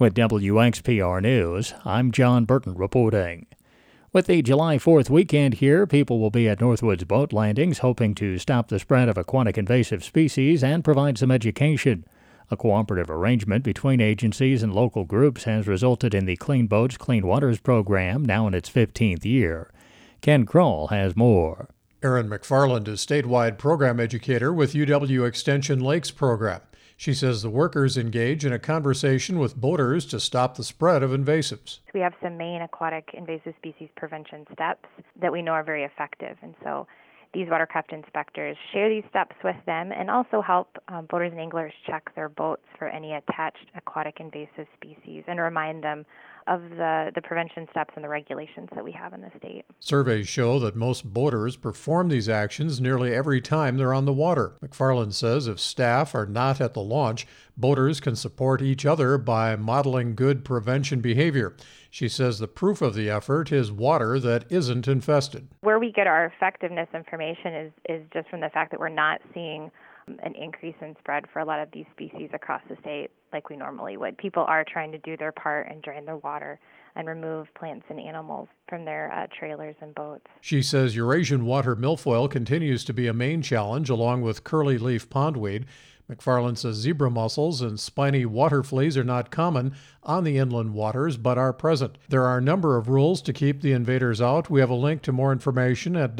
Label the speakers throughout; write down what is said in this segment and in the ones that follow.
Speaker 1: With WXPR News, I'm John Burton reporting. With the July 4th weekend here, people will be at Northwoods boat landings hoping to stop the spread of aquatic invasive species and provide some education. A cooperative arrangement between agencies and local groups has resulted in the Clean Boats, Clean Waters program, now in its 15th year. Ken Kroll has more.
Speaker 2: Erin McFarland is statewide program educator with UW Extension Lakes program. She says the workers engage in a conversation with boaters to stop the spread of invasives.
Speaker 3: We have some main aquatic invasive species prevention steps that we know are very effective, and so these watercraft inspectors share these steps with them and also help boaters and anglers check their boats for any attached aquatic invasive species and remind them of the prevention steps and the regulations that we have in the state.
Speaker 2: Surveys show that most boaters perform these actions nearly every time they're on the water. McFarland says if staff are not at the launch, boaters can support each other by modeling good prevention behavior. She says the proof of the effort is water that isn't infested.
Speaker 3: Where we get our effectiveness information is just from the fact that we're not seeing an increase in spread for a lot of these species across the state like we normally would. People are trying to do their part and drain their water and remove plants and animals from their trailers and boats.
Speaker 2: She says Eurasian water milfoil continues to be a main challenge along with curly leaf pondweed. McFarland says zebra mussels and spiny water fleas are not common on the inland waters, but are present. There are a number of rules to keep the invaders out. We have a link to more information at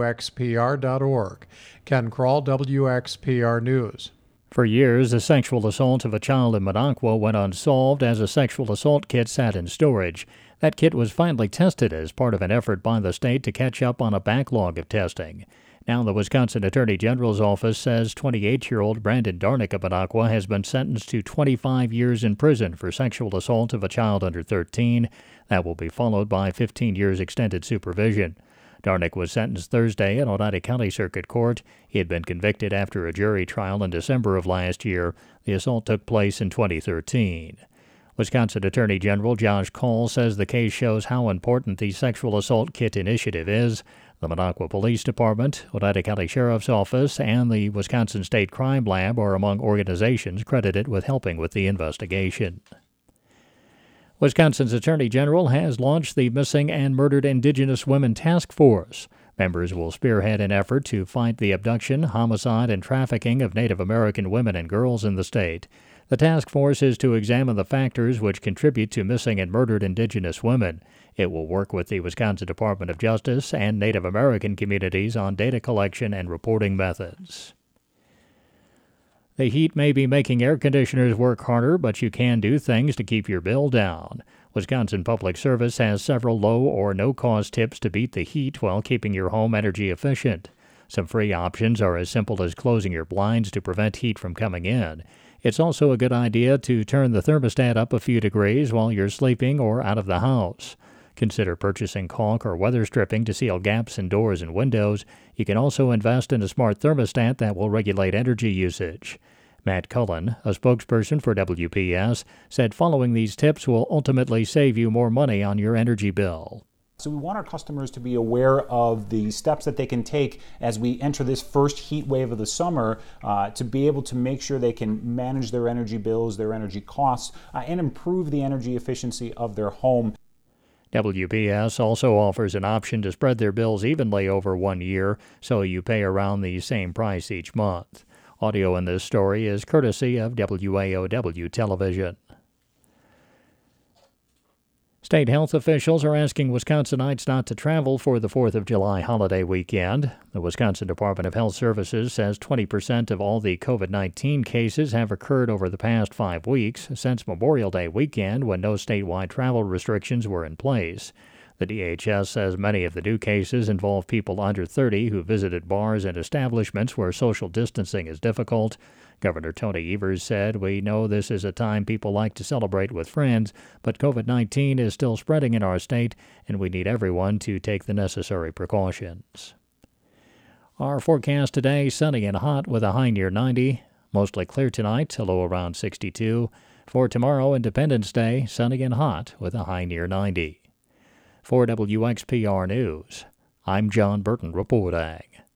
Speaker 2: WXPR.org. Ken Kroll, WXPR News.
Speaker 1: For years, the sexual assault of a child in Minocqua went unsolved as a sexual assault kit sat in storage. That kit was finally tested as part of an effort by the state to catch up on a backlog of testing. Now the Wisconsin Attorney General's office says 28-year-old Brandon Darnick of Minocqua has been sentenced to 25 years in prison for sexual assault of a child under 13. That will be followed by 15 years extended supervision. Darnick was sentenced Thursday at Oneida County Circuit Court. He had been convicted after a jury trial in December of last year. The assault took place in 2013. Wisconsin Attorney General Josh Cole says the case shows how important the Sexual Assault Kit Initiative is. The Minocqua Police Department, Oneida County Sheriff's Office, and the Wisconsin State Crime Lab are among organizations credited with helping with the investigation. Wisconsin's Attorney General has launched the Missing and Murdered Indigenous Women Task Force. Members will spearhead an effort to fight the abduction, homicide, and trafficking of Native American women and girls in the state. The task force is to examine the factors which contribute to missing and murdered Indigenous women. It will work with the Wisconsin Department of Justice and Native American communities on data collection and reporting methods. The heat may be making air conditioners work harder, but you can do things to keep your bill down. Wisconsin Public Service has several low or no-cost tips to beat the heat while keeping your home energy efficient. Some free options are as simple as closing your blinds to prevent heat from coming in. It's also a good idea to turn the thermostat up a few degrees while you're sleeping or out of the house. Consider purchasing caulk or weather stripping to seal gaps in doors and windows. You can also invest in a smart thermostat that will regulate energy usage. Matt Cullen, a spokesperson for WPS, said following these tips will ultimately save you more money on your energy bill.
Speaker 4: So we want our customers to be aware of the steps that they can take as we enter this first heat wave of the summer to be able to make sure they can manage their energy bills, their energy costs, and improve the energy efficiency of their home.
Speaker 1: WPS also offers an option to spread their bills evenly over 1 year, so you pay around the same price each month. Audio in this story is courtesy of WAOW Television. State health officials are asking Wisconsinites not to travel for the 4th of July holiday weekend. The Wisconsin Department of Health Services says 20% of all the COVID-19 cases have occurred over the past 5 weeks since Memorial Day weekend when no statewide travel restrictions were in place. The DHS says many of the new cases involve people under 30 who visited bars and establishments where social distancing is difficult. Governor Tony Evers said, "We know this is a time people like to celebrate with friends, but COVID-19 is still spreading in our state, and we need everyone to take the necessary precautions." Our forecast today, sunny and hot with a high near 90. Mostly clear tonight, a low around 62. For tomorrow, Independence Day, sunny and hot with a high near 90. For WXPR News, I'm John Burton reporting.